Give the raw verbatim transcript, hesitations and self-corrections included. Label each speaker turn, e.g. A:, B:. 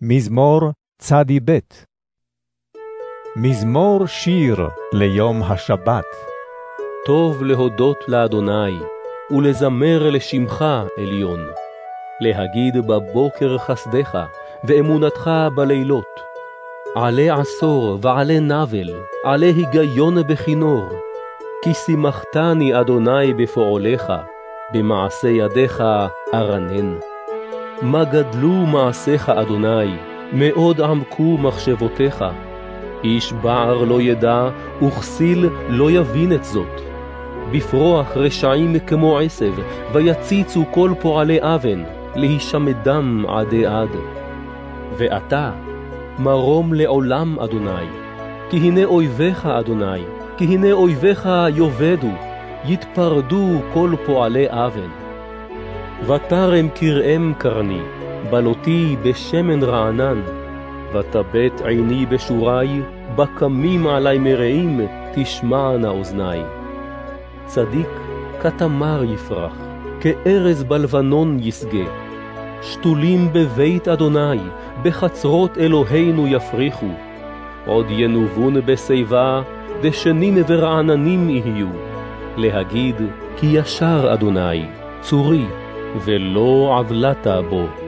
A: מזמור צדי בית. מזמור שיר ליום השבת.
B: טוב להודות לאדוני, ולזמר לשמך עליון. להגיד בבוקר חסדך, ואמונתך בלילות. עלה עשור ועלה נבל, עלה היגיון בכינור. כי שימחתני אדוני בפועליך, במעשה ידיך ארנן. מה גדלו מעשיך אדוני, מאוד עמקו מחשבותיך. איש בער לא ידע, וכסיל לא יבין את זאת. בפרוח רשעים כמו עשב, ויציצו כל פועלי אבן, להישמדם עדי עד. ואתה, מרום לעולם אדוני, כי הנה אויביך אדוני, כי הנה אויביך יובדו, יתפרדו כל פועלי אבן. ותרם קראם קרני, בלותי בשמן רענן, ותבט עיני בשורי, בקמים עלי מרעים, תשמענה אוזני. צדיק כתמר יפרח, כארז בלבנון יסגה. שתולים בבית אדוני, בחצרות אלוהינו יפריחו. עוד ינובון בשיבה, דשנים ורעננים יהיו. להגיד, כי ישר אדוני, צורי, ולא עוולת בו.